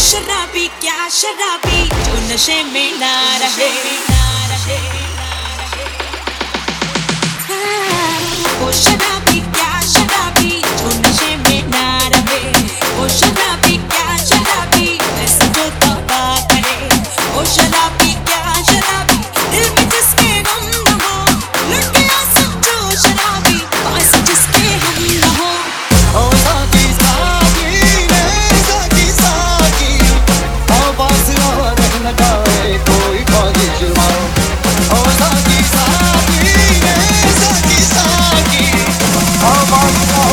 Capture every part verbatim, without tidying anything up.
शराबी क्या शराबी जो नशे में ना रहे, वो शराबी क्या शराबी जो नशे में ना रहे, वो शराबी क्या शराबी ऐसा जो तौबा करे, वो शराबी क्या शराबी दिल में जिसके गम न हो, लुट गया समझो शराबी पास जिसके हम न हो। ओ साकी साकी रे साकी साकी आवाज़ ना रहने पाए कोई ख्वाहिश ना। ओ साकी साकी रे साकी साकी आवाज़ ना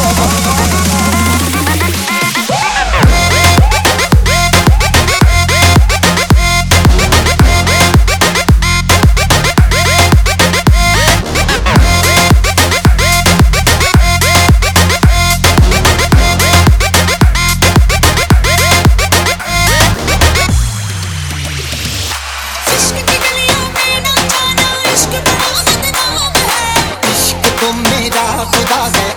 खुदा है।